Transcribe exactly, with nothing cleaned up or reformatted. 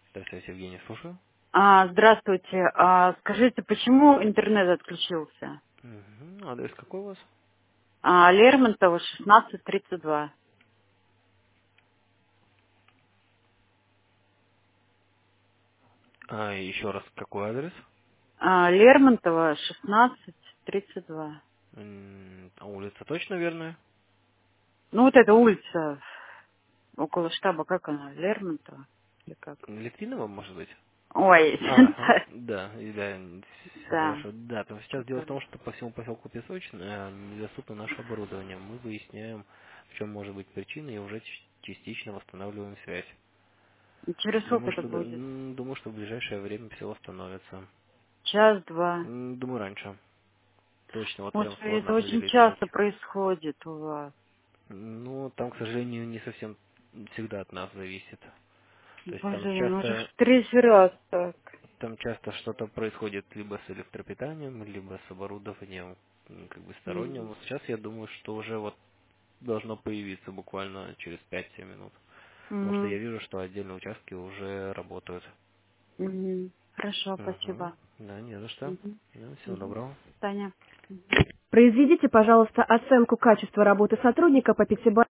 Здравствуйте, Евгений, слушаю. А, здравствуйте. А, скажите, почему интернет отключился? Мгм. Адрес какой у вас? А, Лермонтова, шестнадцать тридцать два. А, еще раз, какой адрес? А, Лермонтова, шестнадцать тридцать два. М, а улица точно верная? Ну, вот эта улица около штаба, как она? Лермонтова? Или как? Литвинова, может быть? Ой, Ага, да, и да, все да, хорошо. Да, то сейчас дело в том, которая. что по всему поселку Песочное э, недоступно наше оборудование. Мы выясняем, в чем может быть причина, и уже ч- частично восстанавливаем связь. И через сколько Думаю, это что, да- будет? м, думаю, что в ближайшее время все восстановится. Час-два. М, Думаю, раньше. Точно, вот прям Господи, сложно это очень определить часто сроки. происходит у вас. Ну, там, к сожалению, не совсем всегда от нас зависит. То есть там Боже мой, ну уже часто в третий раз так. там часто что-то происходит либо с электропитанием, либо с оборудованием м, как бы сторонним. Мгм. Вот сейчас я думаю, что уже вот должно появиться буквально через пять-семь минут. Потому что я Мгм. вижу, что отдельные участки уже работают. Мгм. Хорошо, Угу. спасибо. Да, не за что. Мгм. Да, всего Мгм. доброго. Таня. Произведите, пожалуйста, оценку качества работы сотрудника по пятибалльной